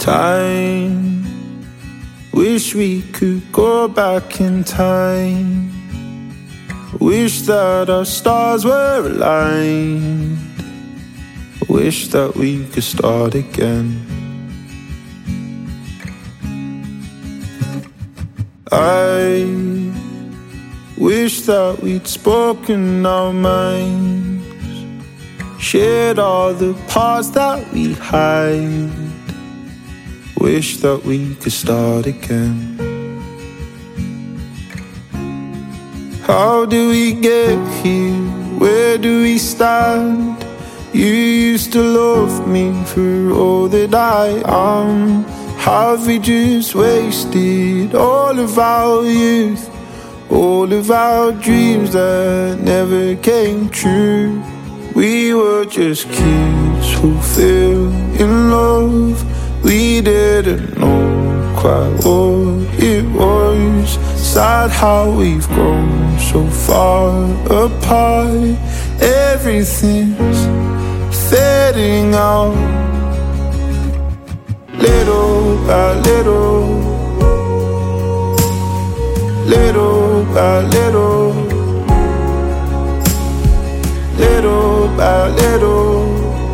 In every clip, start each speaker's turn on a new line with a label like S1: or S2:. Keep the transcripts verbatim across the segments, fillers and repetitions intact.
S1: Time, wish we could go back in time. Wish that our stars were aligned. Wish that we could start again. I wish that we'd spoken our minds, shared all the parts that we hide. Wish that we could start again. How do we get here? Where do we stand? You used to love me for all that I am. Have we just wasted all of our youth, all of our dreams that never came true? We were just kids who fell in love. We didn't know quite what it was. Sad how we've grown so far apart. Everything's fading out, little by little, little by little, little by little.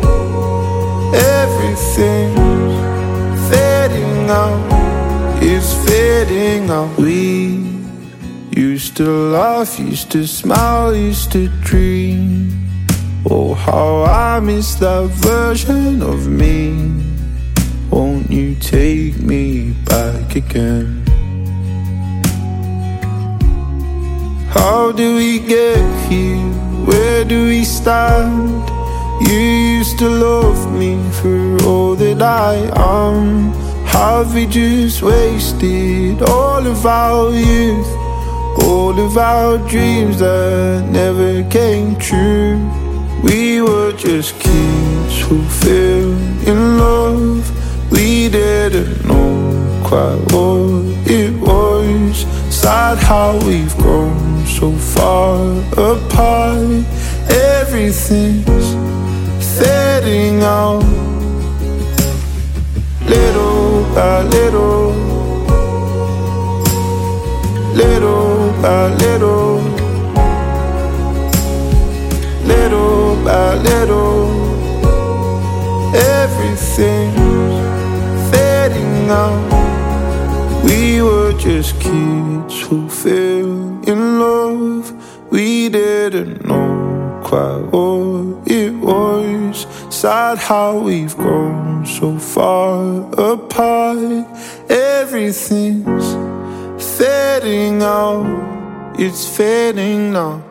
S1: Everything's fading out, it's fading out. We used to laugh, used to smile, used to dream. Oh, how I miss that version of me. Won't you take me back again? How do we get here? Where do we stand? You used to love me for all that I am. Have we just wasted all of our youth, all of our dreams that never came true? We were just kids who fell in love. We didn't know quite what it was. Sad how we've grown so far apart. Everything's fading out, little by little, little by little, little by little. Everything's fading out. We were just kids who fell in love. We didn't know quite what it was. Sad how we've grown so far apart. Everything's fading out, it's fading now.